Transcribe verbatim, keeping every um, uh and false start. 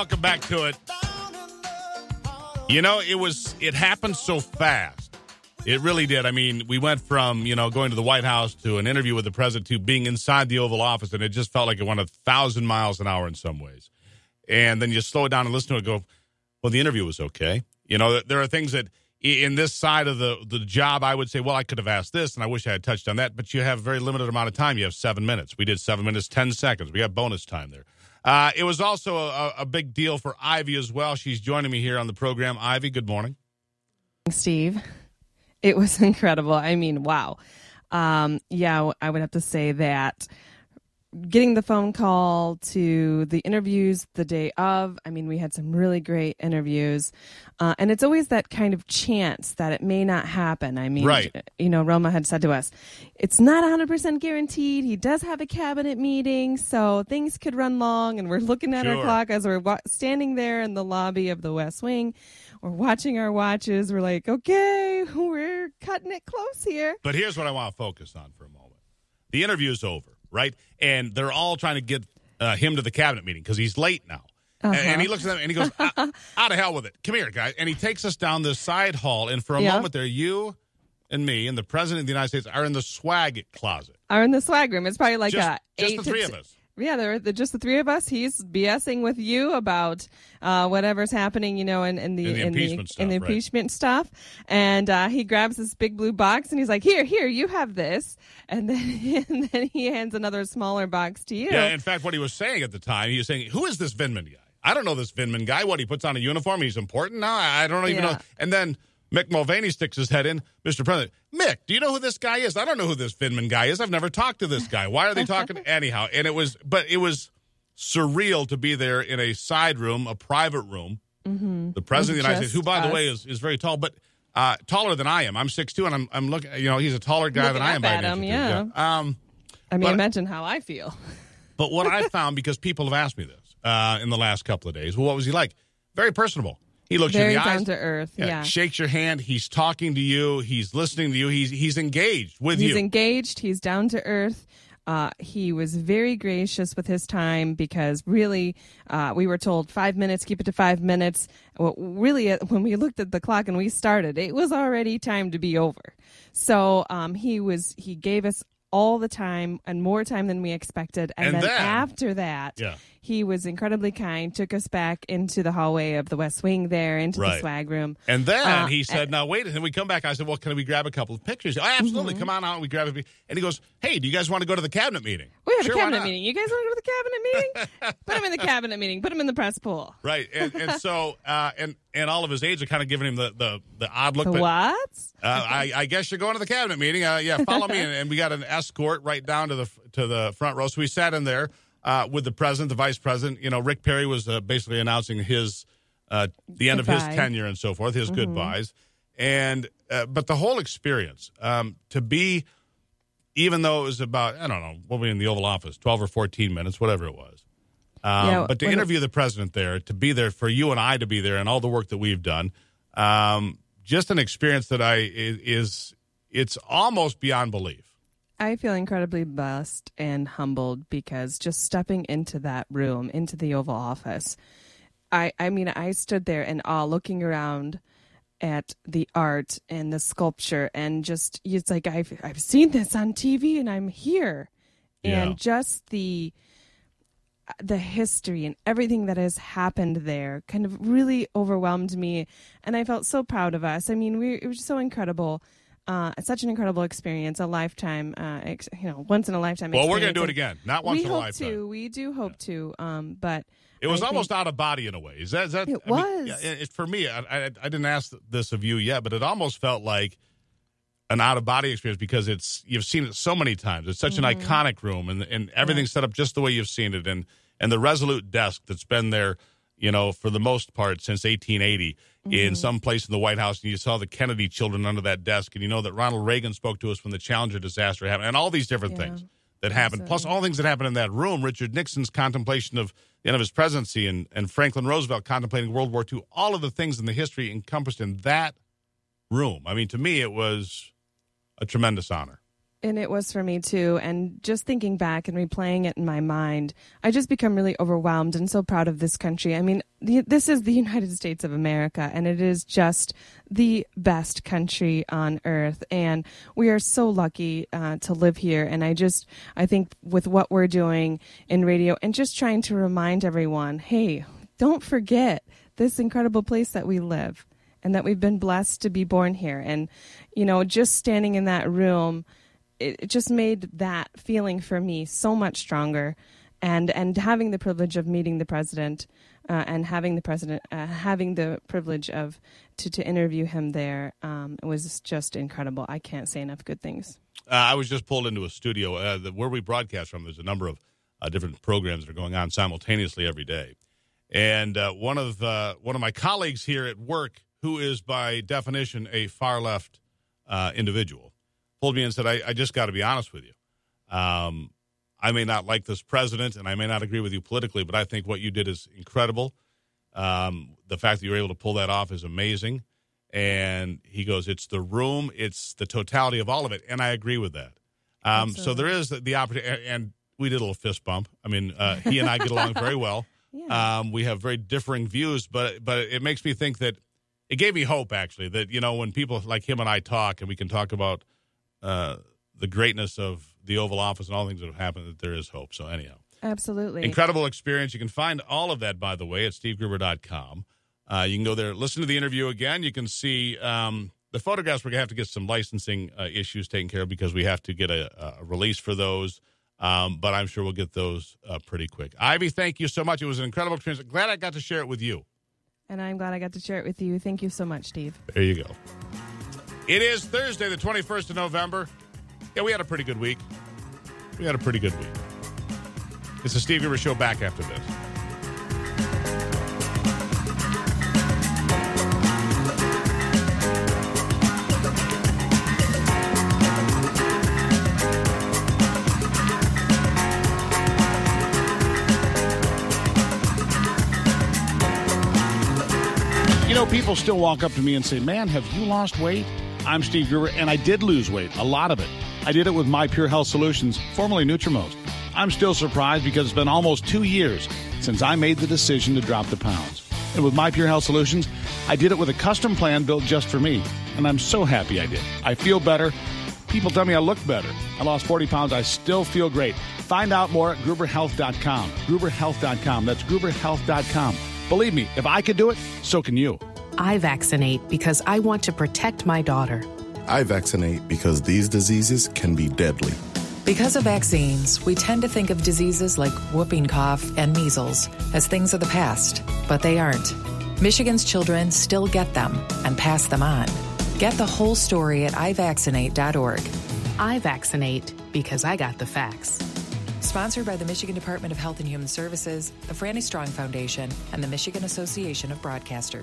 welcome back to it. You know, it was it happened so fast. It really did. I mean, we went from, you know, going to the White House to an interview with the president to being inside the Oval Office, and it just felt like it went a thousand miles an hour in some ways. And then you slow it down and listen to it and go, well, the interview was okay. You know, there are things that in this side of the, the job, I would say, well, I could have asked this, and I wish I had touched on that. But you have a very limited amount of time. You have seven minutes. We did seven minutes, ten seconds. We got bonus time there. Uh, it was also a, a big deal for Ivy as well. She's joining me here on the program. Ivy, good morning. Steve, it was incredible. I mean, wow. Um, yeah, I would have to say that getting the phone call to the interviews the day of, I mean, we had some really great interviews. Uh, and it's always that kind of chance that it may not happen. I mean, right. you know, Roma had said to us, it's not one hundred percent guaranteed. He does have a cabinet meeting, so things could run long. And we're looking at Sure. our clock as we're wa- standing there in the lobby of the West Wing. We're watching our watches. We're like, okay, we're cutting it close here. But here's what I want to focus on for a moment. The interview is over, right? And they're all trying to get uh, him to the cabinet meeting because he's late now. Uh-huh. And, and he looks at them and he goes, out, out of hell with it. Come here, guys. And he takes us down this side hall. And for a Yeah. moment there, you and me and the president of the United States are in the swag closet. Are in the swag room. It's probably like Just, a just eight the to three t- of us. Yeah, they're, they're just the three of us. He's BSing with you about uh, whatever's happening, you know, in, in the In the in impeachment the, stuff, in the right. impeachment stuff. And uh, he grabs this big blue box and he's like, "Here, here, you have this." And then and then he hands another smaller box to you. Yeah, in fact, what he was saying at the time, he was saying, who is this Vindman guy? I don't know this Vindman guy. What, he puts on a uniform? He's important now? I don't even Yeah. know. And then Mick Mulvaney sticks his head in. Mister President, Mick, do you know who this guy is? I don't know who this Vindman guy is. I've never talked to this guy. Why are they talking anyhow? And it was, but it was surreal to be there in a side room, a private room. Mm-hmm. The president of the United States, who, by the us. way, is, is very tall, but uh, taller than I am. I'm six two, and I'm I'm looking. You know, he's a taller guy Looking than I am. up by at him, nature, yeah. too. yeah. Um, I mean, but- imagine how I feel. but what I found, because people have asked me this uh, in the last couple of days, well, what was he like? Very personable. He looks Very you in the down eyes, to earth. Yeah. shakes your hand. He's talking to you. He's listening to you. He's he's engaged with He's you. engaged. He's down to earth. Uh, he was very gracious with his time because really uh, we were told five minutes, keep it to five minutes. Well, really, uh, when we looked at the clock and we started, it was already time to be over. So um, he was he gave us all the time and more time than we expected. And, And then, then- after that, Yeah. he was incredibly kind, took us back into the hallway of the West Wing there, into Right. the swag room. And then Uh, he said, now, wait. And then we come back. I said, well, can we grab a couple of pictures? Oh, absolutely. Mm-hmm. Come on out. And we grab a And he goes, hey, do you guys want to go to the cabinet meeting? We have Sure, a why cabinet not? meeting. You guys want to go to the cabinet meeting? Put him in the cabinet meeting. Put him in the press pool. Right. And, and so, uh, and, and all of his aides are kind of giving him the, the, the odd look. The but, what? Uh, I, I guess you're going to the cabinet meeting. Uh, yeah, follow me. And, and we got an escort right down to the to the front row. So we sat in there uh, with the president, the vice president. You know, Rick Perry was uh, basically announcing his uh, the end of Goodbye. his tenure and so forth, his Mm-hmm. goodbyes. And uh, but the whole experience um, to be, even though it was about I don't know what we in the Oval Office, twelve or fourteen minutes, whatever it was. Um, Yeah, but to when it- interview the president there, to be there for you and I to be there, and all the work that we've done, um, just an experience that I is it's almost beyond belief. I feel incredibly blessed and humbled because just stepping into that room, into the Oval Office, I, I mean, I stood there in awe looking around at the art and the sculpture and just, it's like, I've, I've seen this on T V and I'm here. Yeah. And just the, the history and everything that has happened there kind of really overwhelmed me. And I felt so proud of us. I mean, we, it was so incredible. Uh, it's such an incredible experience, a lifetime, uh, ex, you know, once in a lifetime Well, experience. we're going to do it And again, not once we in a hope lifetime. to. We do hope to. Um, but It was I almost think- out of body in a way. Is that? Is that It I mean, was. yeah, it, for me, I, I, I didn't ask this of you yet, but it almost felt like an out of body experience because it's you've seen it so many times. It's such Mm-hmm. an iconic room, and and everything's set up just the way you've seen it, and and the Resolute desk that's been there, you know, for the most part since eighteen eighty. Mm-hmm. In some place in the White House, and you saw the Kennedy children under that desk, and you know that Ronald Reagan spoke to us when the Challenger disaster happened, and all these different Yeah. things that happened, plus all things that happened in that room. Richard Nixon's contemplation of the end of his presidency, and, and Franklin Roosevelt contemplating World War Two, all of the things in the history encompassed in that room. I mean, to me, it was a tremendous honor. And it was for me, too. And just thinking back and replaying it in my mind, I just become really overwhelmed and so proud of this country. I mean, the, this is the United States of America, and it is just the best country on earth. And we are so lucky uh, to live here. And I just, I think with what we're doing in radio and just trying to remind everyone, hey, don't forget this incredible place that we live and that we've been blessed to be born here. And, you know, just standing in that room, it just made that feeling for me so much stronger, and and having the privilege of meeting the president, uh, and having the president uh, having the privilege of to, to interview him there, um, was just incredible. I can't say enough good things. Uh, I was just pulled into a studio uh, the, where we broadcast from. There's a number of uh, different programs that are going on simultaneously every day, and uh, one of uh, one of my colleagues here at work, who is by definition a far left uh, individual, pulled me in and said, I, I just got to be honest with you. Um, I may not like this president, and I may not agree with you politically, but I think what you did is incredible. Um, the fact that you were able to pull that off is amazing. And he goes, it's the room, it's the totality of all of it, and I agree with that. Um, so there is the, the opportunity, and we did a little fist bump. I mean, uh, he and I get along very well. Yeah. Um, we have very differing views, but but it makes me think that it gave me hope, actually, that, you know, when people like him and I talk, and we can talk about Uh, the greatness of the Oval Office and all the things that have happened, that there is hope. So anyhow. Absolutely. Incredible experience. You can find all of that, by the way, at steve gruber dot com. Uh, you can go there, listen to the interview again. You can see um, the photographs. We're going to have to get some licensing uh, issues taken care of because we have to get a, a release for those. Um, but I'm sure we'll get those uh, pretty quick. Ivy, thank you so much. It was an incredible experience. Glad I got to share it with you. And I'm glad I got to share it with you. Thank you so much, Steve. There you go. It is Thursday, the twenty-first of November. Yeah, we had a pretty good week. We had a pretty good week. It's the Steve Gruber Show, back after this. You know, people still walk up to me and say, man, have you lost weight? I'm Steve Gruber, and I did lose weight, a lot of it. I did it with My Pure Health Solutions, formerly Nutrimost. I'm still surprised because it's been almost two years since I made the decision to drop the pounds. And with My Pure Health Solutions, I did it with a custom plan built just for me. And I'm so happy I did. I feel better. People tell me I look better. I lost forty pounds. I still feel great. Find out more at gruber health dot com. gruber health dot com. That's gruber health dot com. Believe me, if I could do it, so can you. I vaccinate because I want to protect my daughter. I vaccinate because these diseases can be deadly. Because of vaccines, we tend to think of diseases like whooping cough and measles as things of the past, but they aren't. Michigan's children still get them and pass them on. Get the whole story at i vaccinate dot org. I vaccinate because I got the facts. Sponsored by the Michigan Department of Health and Human Services, the Franny Strong Foundation, and the Michigan Association of Broadcasters.